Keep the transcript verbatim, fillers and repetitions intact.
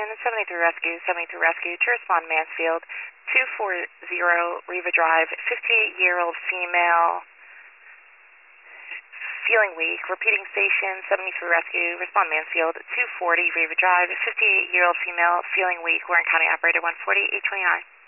Station, seventy-three Rescue, seventy-three Rescue, to respond Mansfield, two forty Riva Drive, fifty-eight-year-old female, feeling weak. Repeating station, seventy-three Rescue, respond Mansfield, two forty Riva Drive, fifty-eight-year-old female, feeling weak. Warren County Operator one forty, eight twenty-nine.